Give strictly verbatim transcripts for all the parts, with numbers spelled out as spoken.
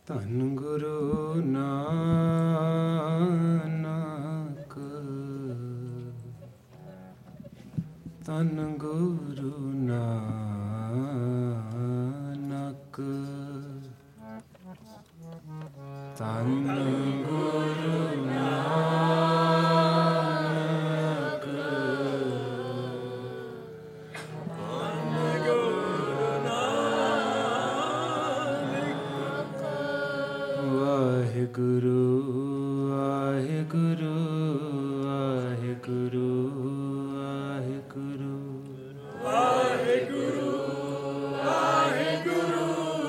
ਧੰਨ ਗੁਰੂ ਨਾਨਕ, ਧੰਨ ਗੁਰੂ ਨਾਨਕ, ਧੰਨ ਗੁਰੂ ਨਾਨਕ, ਧੰਨ ਗੁਰੂ ਨਾਨਕ। ਵਾਹਿਗੁਰੂ ਵਾਹਿਗੁਰੂ ਵਾਹਿਗੁਰੂ ਵਾਹਿਗੁਰੂ ਵਾਹਿਗੁਰੂ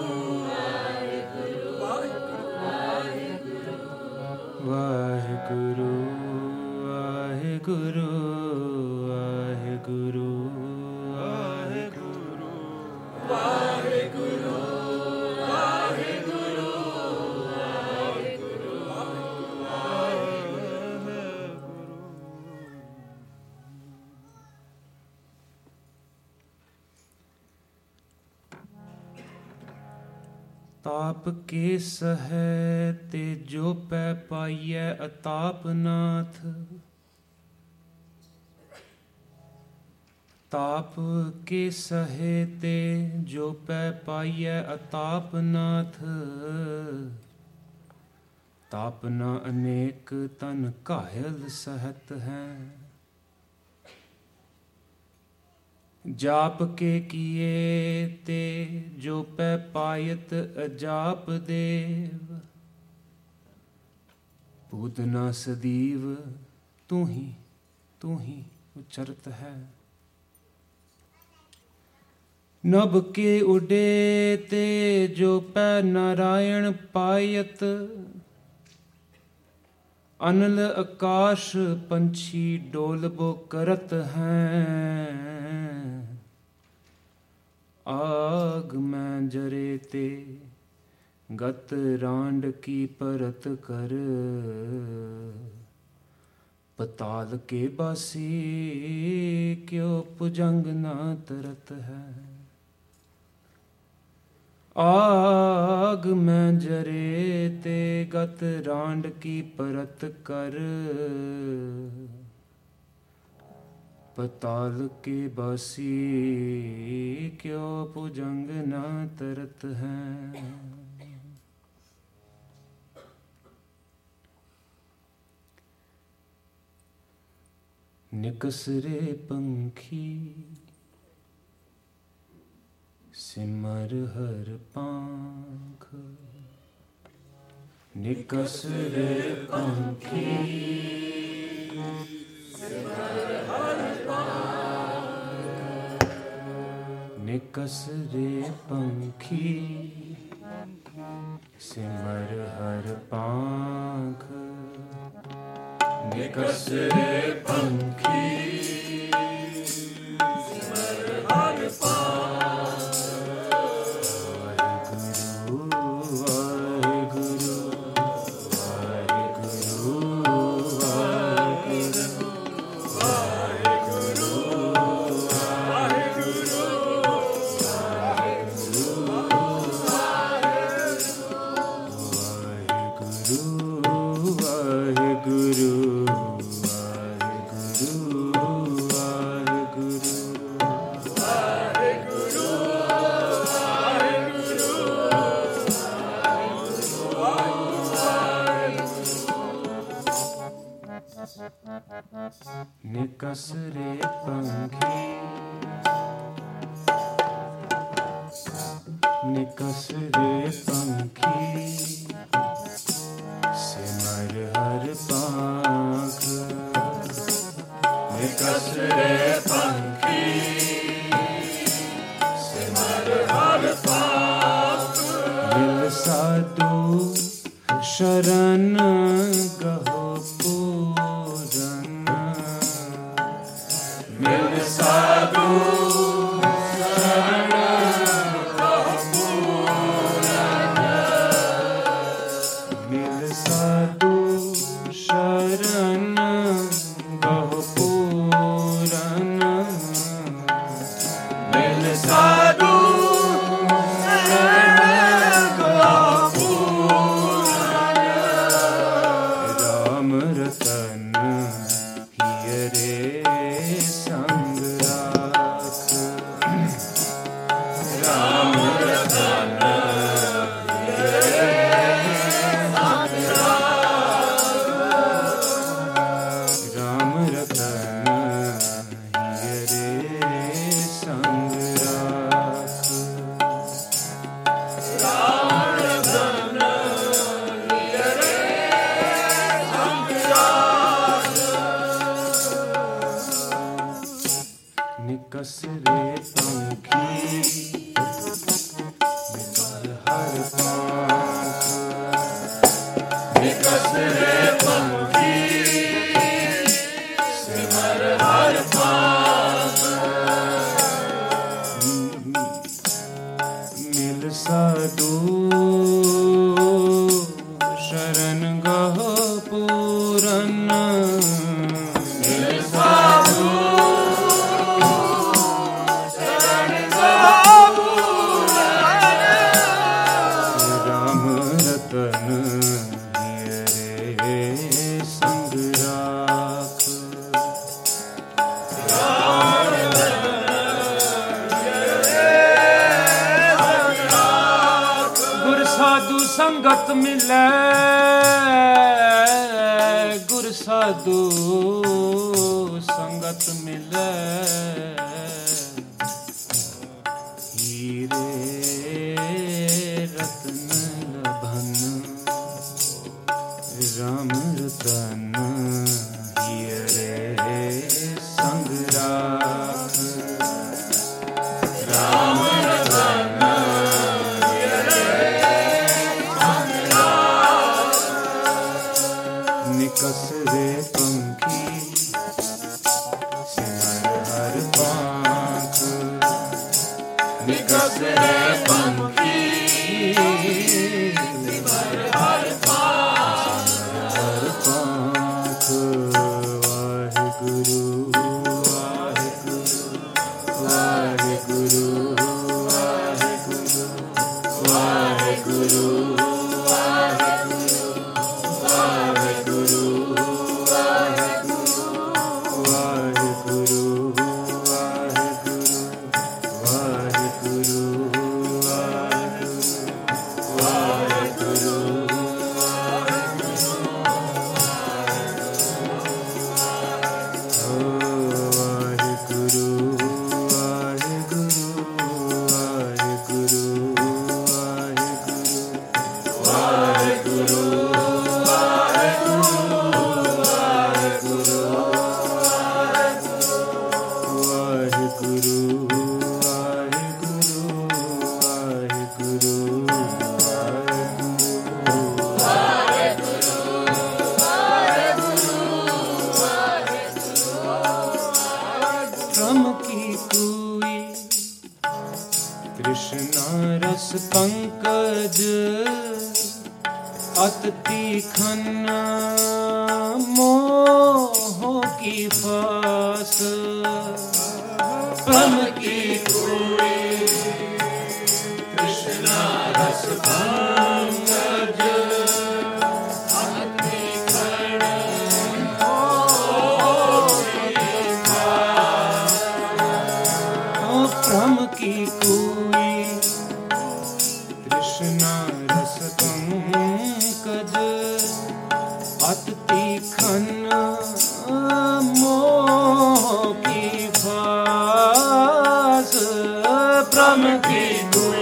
ਵਾਹਿਗੁਰੂ ਵਾਹਿਗੁਰੂ ਵਾਹਿਗੁਰੂ ਵਾਹਿਗੁਰੂ ਵਾਹਿਗੁਰੂ ਵਾਹਿਗੁਰੂ ਤਾਪ ਕੇ ਸਹੈ ਤੇ ਜੋ ਪੈ ਪਾਈਐ ਅਤਾਪਨਾਥ, ਤਾਪ ਕੇ ਸਹੈ ਤੇ ਜੋ ਪੈ ਪਾਈਐ ਅਤਾਪਨਾਥ, ਤਾਪਨਾ ਅਨੇਕ ਤਨ ਘਾਇਲ ਸਹਤ ਹੈ, ਜਾਪ ਕੇ ਕੀਏ ਤੇ ਜੋ ਪੈ ਪਾਇਤ ਅਜਾਪ ਦੇਵ, ਪੂਤਨਾ ਸਦੀਵ ਤੂੰ ਹੀ ਤੂੰ ਹੀ ਉਚਰਤ ਹੈ, ਨਭ ਕੇ ਉਡੇ ਤੇ ਜੋ ਪੈ ਨਾਰਾਇਣ ਪਾਇਤ, ਅਨਲ ਆਕਾਸ਼ ਪੰਛੀ ਡੋਲਬੋ ਕਰਤ ਹੈ, ਆਗ ਮੈਂ ਜਰੇ ਤੇ ਗਤ ਰਾਂਡ ਕੀ ਪਰਤ ਕਰ, ਪਤਾਲ ਕੇ ਬਾਸੀ ਕਿਉ ਭੁਜੰਗ ਨਾ ਤਰਤ ਹੈ, ਆਗ ਮੈਂ ਜਰੇ ਤੇ ਗਤ ਰਾਂਡ ਕੀ ਪਰਤ ਕਰ, ਪਤਾਲ ਕੇ ਬਾਸੀ ਕਿਉ ਭੁਜੰਗ ਨਾ ਤਰਤ ਹੈ। ਨਿਕਸਰੇ ਪੰਖੀ ਸਿਮਰ ਹਰ ਪਾਂਖ, ਨਿਕਸਰੇ ਪੰਖੀ ਸਿਮਰ ਹਰ ਪਾਂਖ, ਨਿਕਸਰੇ ਪੰਖੀ ਸਿਮਰ ਹਰ ਪਾਂਖ, ਨਿਕਸਰੇ ਪੰਖੀ ਸਿਮਰ ਹਰ ਪਾਂਖ, ਵਾਹਿਗੁਰੂ ਵਾਹਿਗੁਰੂ ਵਾਹਿਗੁਰੂ ਵਾਹਿਗੁਰੂ ਵਾਹਿਗੁਰੂ ਵਾਹਿਗੁਰੂ ਨਿਕਸਰੇ ਪੰਖੀ ਨਿਕਸਰੇ ਪੰਖੀ ਸਿਮਰ ਹਰ ਪਾਂਖ, ਨਿਕਸਰੇ ਪੰਖੀ ਸਿਮਰ ਹਰ ਪਾਂਖ, ਮਿਲ ਸਾਧੂ ਸ਼ਰਨ ਗਹੋ ਪੂਰਨ, ਮਿਲ ਸਾਧੂ ਸ਼ਰਨ ਗਹੋ ਪੂਰਨ, ਮਿਲ ਸਾਧੂ ਸ਼ਰਨ ਗਹੋ ਪੂਰਨ, ਮਿਲ ਸਾਧੂ ਸ਼ਰਨ ਗਹੋ ਪੂਰਨ। राम रतन राम रतन हियरे संग राख राम रतन हियरे संग राख निकस रे पंखी निकल हर पांख निकस रे पंखी सिमर हर पांख मिल साधु शरण गह पूरन मिल साधु संगत मिले गुर साधु संगत मिले हीरे रत्न लभन राम रतन हियरे संग राख राम रतन निकस रे पंखी सिमर हर पांख निकस रे पंखी सिमर हर पांख हर पांख वाहिगुरु वाहिगुरु वाहिगुरु वाहिगुरु पंकज अत तीखन मोह की फास प्रम की कोई कृष्णा रस पंकज अत तीखन मोह की फास प्रम की कोई कृष्णा रस पंकज अत तीखन मोह की फास प्रम की कोई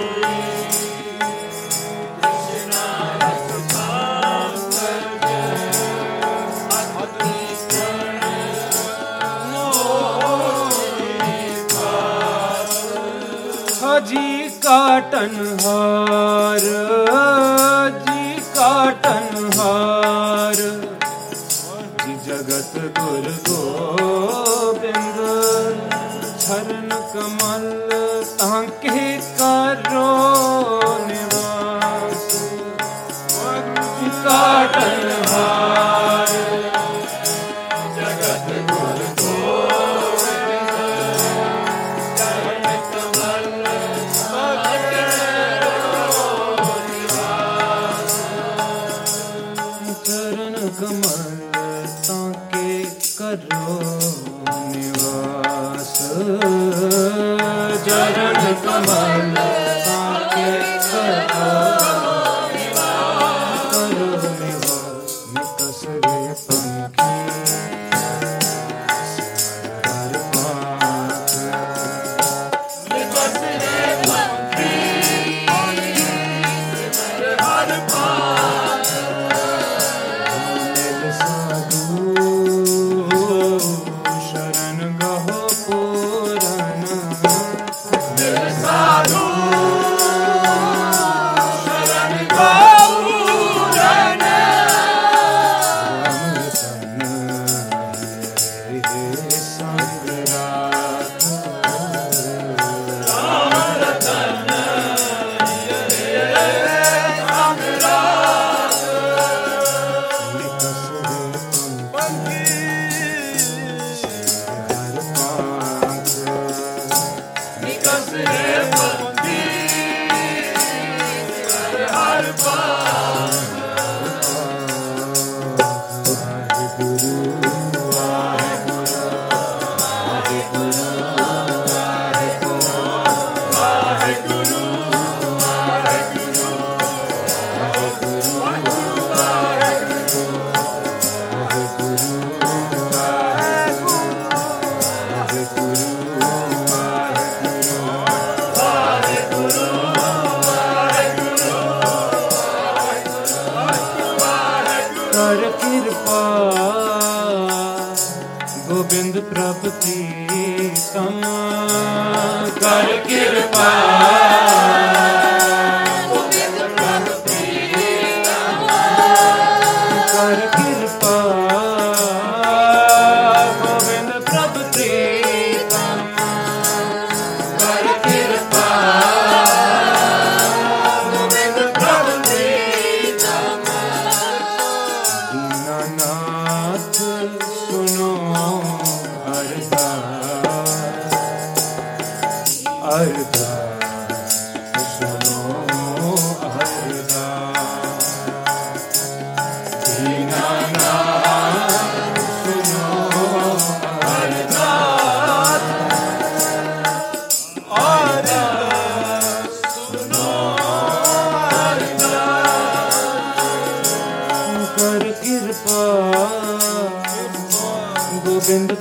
कृष्णा रस पंकज अत तीखन मोह की फास हजी काटन हार जी काटन हार जी जगत गुर गोबिंद चरण कमल तांके करो निवास काटन हार जगत गुर गोबिंद चरण कमल कमल ताके करो निवास जय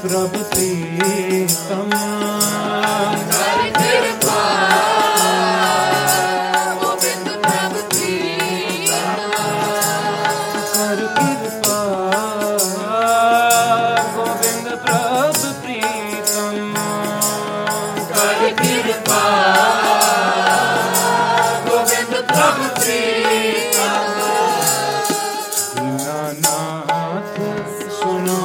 प्रभु प्रीतम कर कृपा गोविंद प्रभु प्रीतम कर कृपा गोविंद प्रभु प्रीतम कर कृपा गोविंद प्रभु प्रीतम दीनानाथ सुनो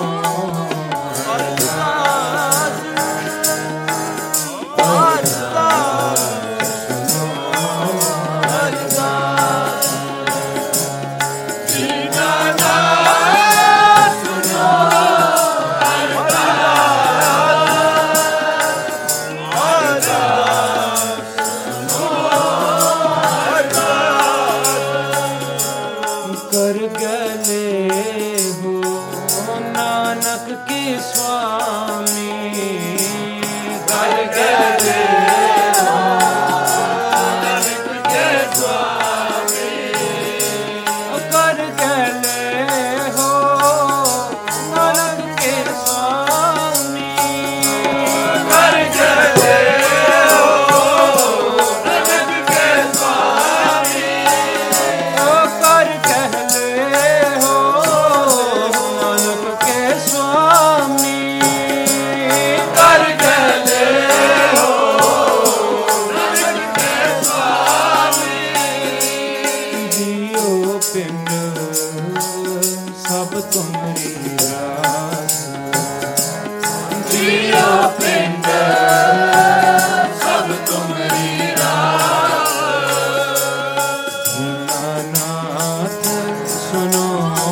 कर गले हो नानक के स्वामी कर गले हो नानक के स्वामी कर गले हो नानक के स्वामी कर गले हो नानक के स्वामी कर कहले हो नानक के स्वामी कर कहले हो नानक के स्वामी जियो पिंड सब तुम्हारी रास जियो पिंड सब तुम्हारी रास दीनानाथ सुनो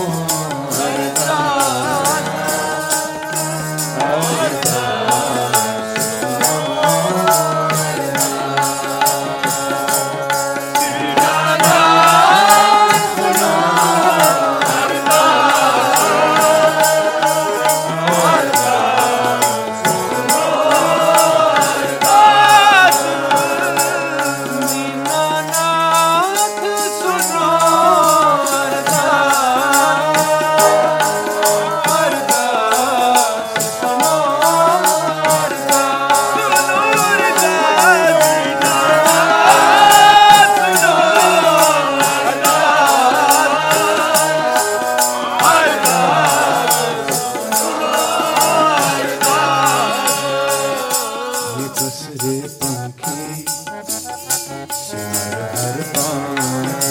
दीनानाथ सुनो अरदास सुनो अरदास सुनो अरदास दीनानाथ सुनो ये दूसरे पंखी सिमर हर पांच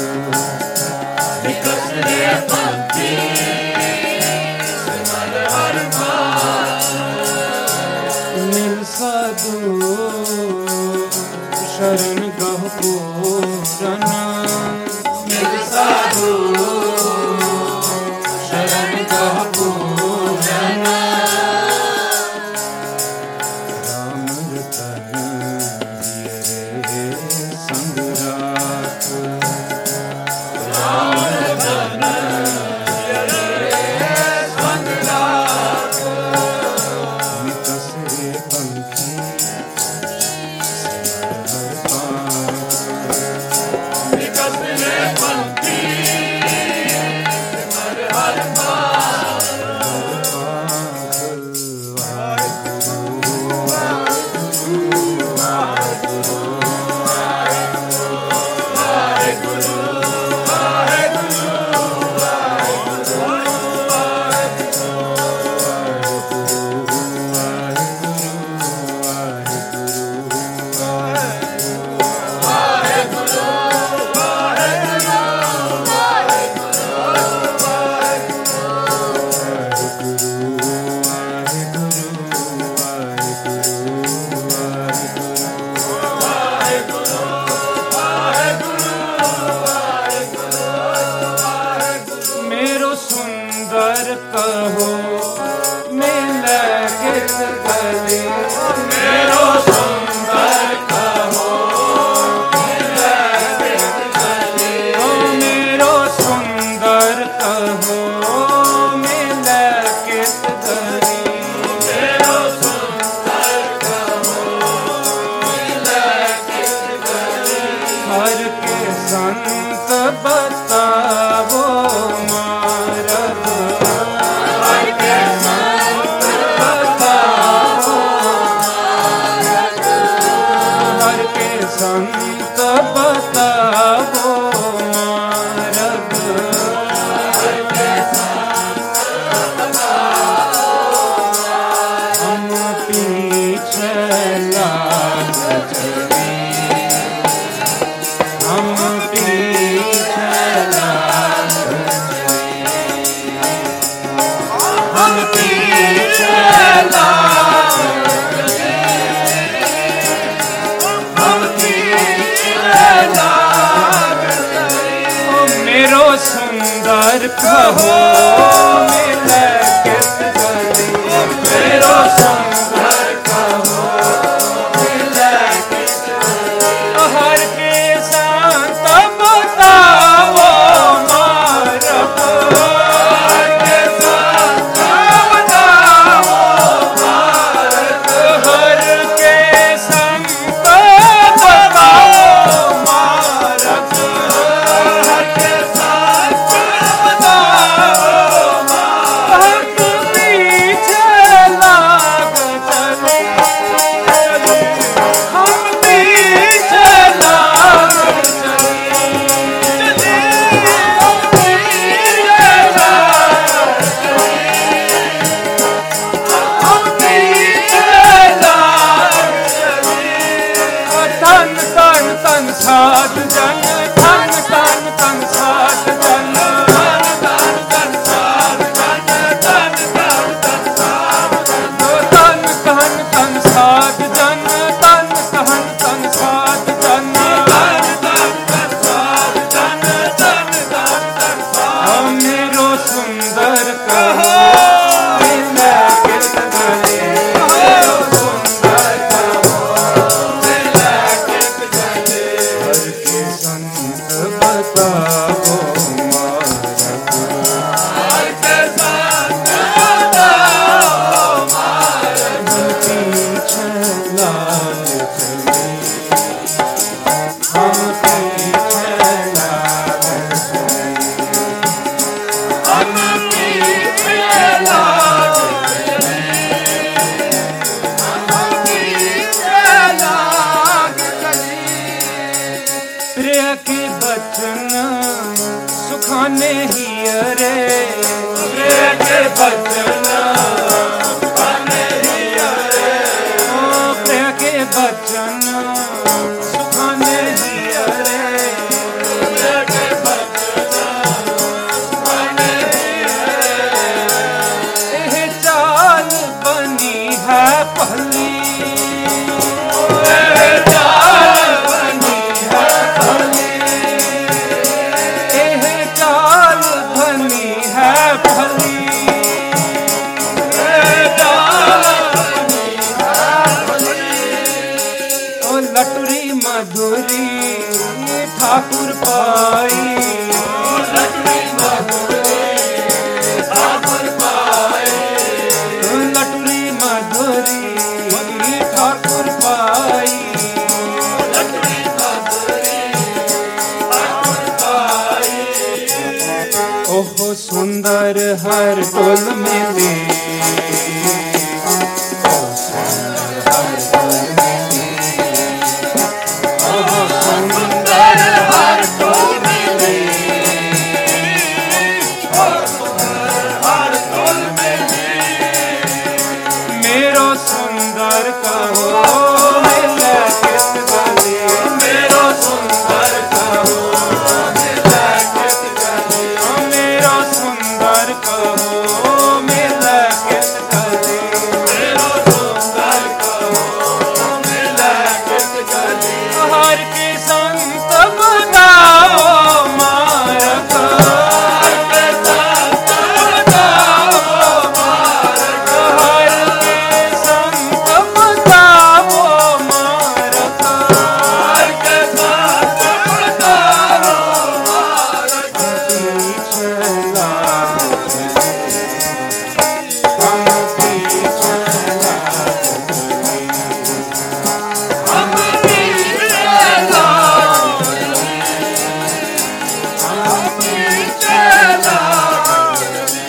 विकसरे पंक्ति सिमर हर पास मिल साधु शरण गह पूरन मिल साधु शरण गह पूरन राम रतन दिए रे संग राख राम रतन संग राख विकसरे पंखी सिमर हर पांच विकसरे पंक्ति सिमर हर पास मेरो सुंदर कहो मिल किस गले मेरो सुंदर कहो मिल किस गले ओ मेरो सुंदर कहो मिल किस गले मेरो सुंदर कहो मिल किस गले हर के संत बतावो मारग हर के संत बतावो सुंदर कहो मिले किस गली मेरो सुंदर कहो मिले किस गली हर के संत बताओ मारक हर के संत बताओ मारक हर के संत बताओ मारक हर के संत बताओ भक्त पीछे लाग चले हम पीछे लाग तन तन तन साध जन तन तन तन साध जन तन तन तन साध जन तन तन तन साध जन तन तन तन साध जन तन तन तन साध जन तन तन तन साध जन तन तन तन साध मेरो सुंदर कहो मिले किस गली मेरो सुंदर कहो मिले किस गली हर के संत बताओ मारक हर के संत बताओ मारक पीछे लाग चले हम पीछे लाग चले हम पीछे लाग चले हम पीछे लाग चले प्रिय के बचन सुखाने ही अरे प्रिय के बचन बने ही अरे ओ प्रिय के बचन सुखाने ही अरे प्रिय के बचन बने ही अरे एह चाल बनी है पहली ओए चाल बनी है भली एह चाल बनी है भली ओए चाल बनी है भली ओ लटुरी मधुरी ठाकुर पाई लटुरी मधुरी ठाकुर पाए लटुरी मधुरी ठाकुर पाई लटुरी मधुरी ठाकुर पाए ओहो सुंदर हर टोल मिले ओहो सुंदर हर तो मिले हर तोल मिले मेरो सुंदर कहो मिले किस गली मेरो सुंदर कहो मिले किस गली मेरो सुंदर कहो मिले किस गली मेरो सुंदर कहो मिले किस गली हर के संत बताओ मारक हर के संत बताओ मारक हर के संत बताओ मारक हर के संत बताओ मारक पीछे लाग चले हम पीछे लाग चले हम पीछे लाग हम पीछे लाग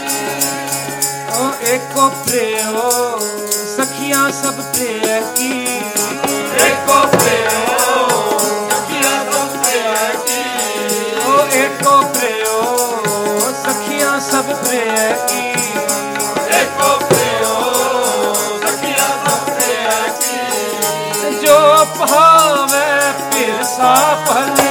ओ एको प्रेयो सखियां सब प्रिय की एको प्रेयो सखिया सब प्रिय की ओ एको प्रेयो सखियां सब प्रिय की एको प्रेयो सखिया सब प्रिय की जो भावे फिर सा भली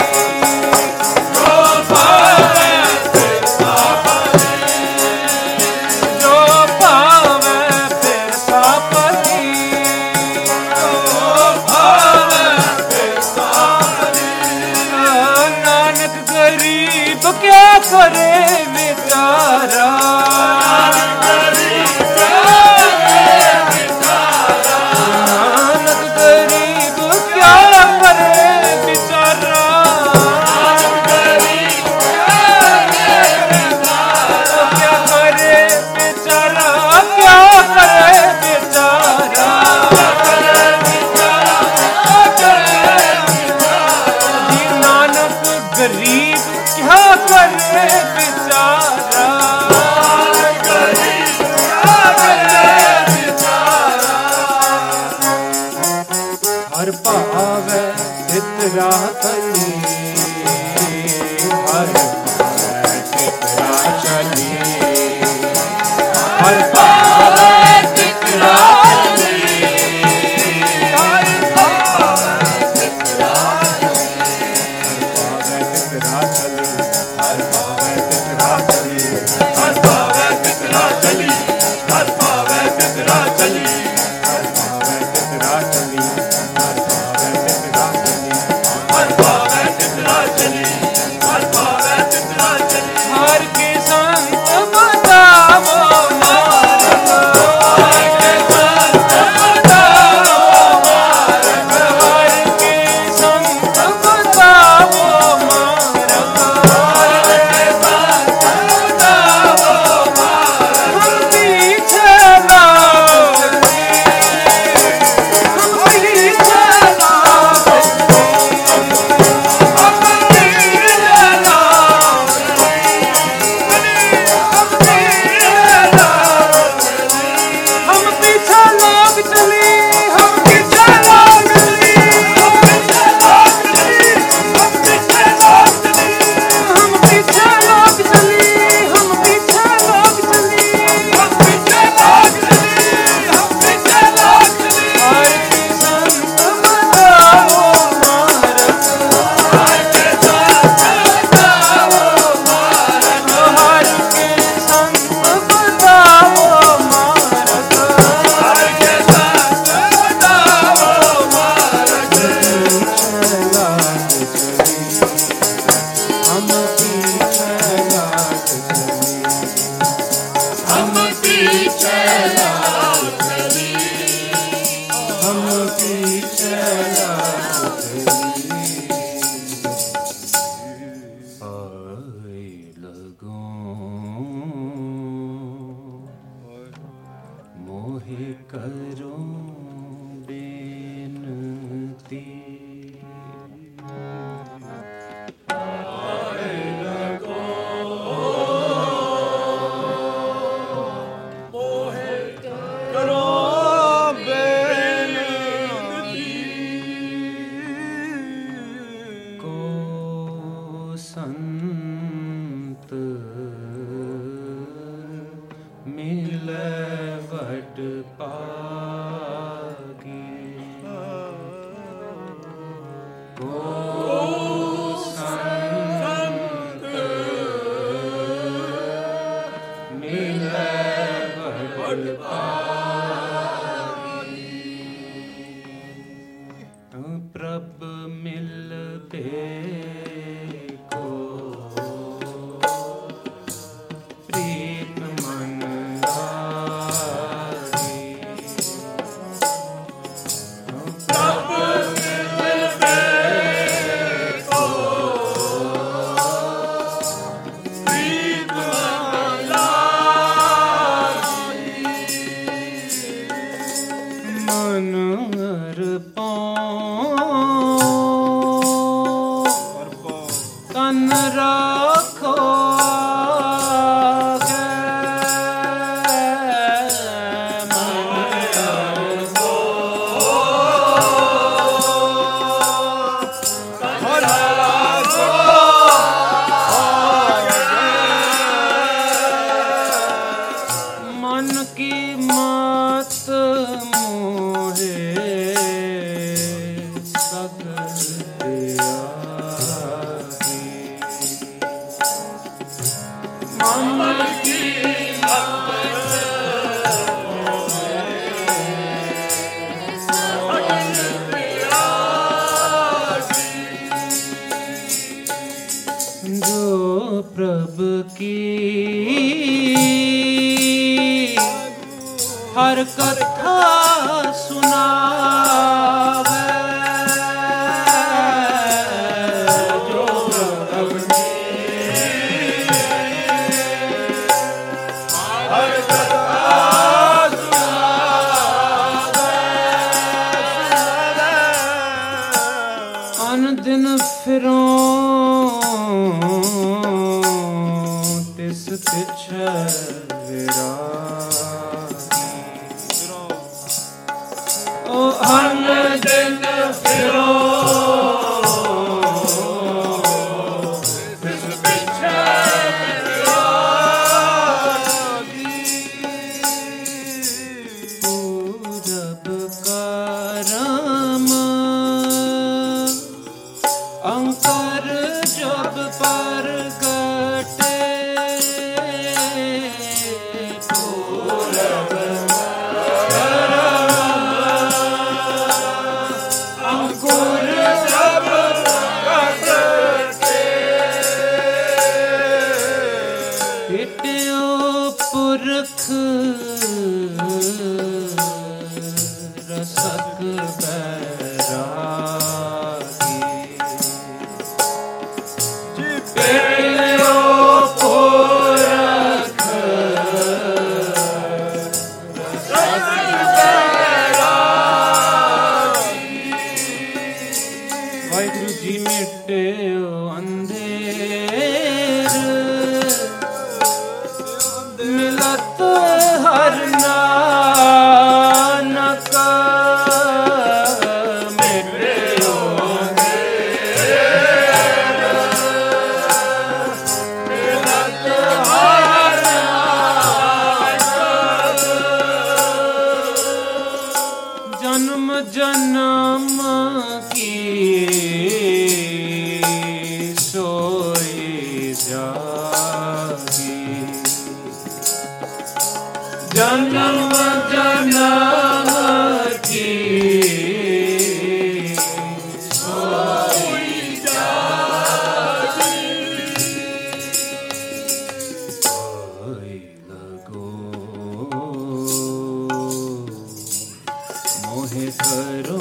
जो पावे फिर सापली जो भावे फिर सा भली जो पावे फिर सापली नानक गरीब क्या करे बेचारा, नानक गरीब क्या करे बेचारा, क्या करे बेचारा, क्या करे बेचारा, जी नानक गरीब क्या करे बेचारा, हर पावे चितरा चली, हर पावे चितरा चली, हर पावे चितरा चली, हर पावे चितरा चली, हर पावे चितरा चली, हर पावे चितरा चली, हर पावे चितरा चली, हर पावे चितरा चली, हर पावे चितरा चली, हर पावे चितरा चली, हर पावे चितरा चली, हर के संत बतावो मार्ग, हर के संत बतावो मार्ग, हर के संत बतावो मार्ग, हर के संत बतावो मार्ग, हम पीछे लागते, हम पीछे लागते, हम पीछे लागते, हम पीछे लाग चली, हम पीछे लाग चली, हम पीछे लाग चली, हम पीछे लाग चली, हम पीछे लाग चली, हम पीछे लाग चली, हम पीछे लाग चली, हम पीछे लाग चली, हर के संत बतावो मार्ग, हर के संत बतावो मार्ग, हर के संत बतावो मार्ग, हर के संत बतावो मार्ग, हम पीछे लाग चली, हम पीछे लाग चली, हम पीछे लाग चली, आए लगो मोहे करो बेनती, को संत मिले वट पागी, को संत मिले वट पागी, प्रभ मिल को प्रीत मन लागी, प्रभ मिल को प्रीत मन लागी, मन अर्पण तन राखो आगे, मन अर्पण तन राखो आगे, मन की मत मोहे सगल त्यागी, मन की जो प्रभु की हर कथा सुनावे जो अपनी हर कथा सुनावे अन दिन फिरों तिस पिछे ओ हर दिन फिरो तिस पिछे पूरब का राम अंकर जब पर कटे पूरब अंकुर जब कटे हिट्यो पुरख रसक बैरागी पिटियो पुरख रसक वाहिगुरु जी मिट्यो अंधेर मिलत हर नानक मिट्यो जन्म जन्म की सोई जागी जन्म जन्म की सोई जागी कोई लगो मोहे करो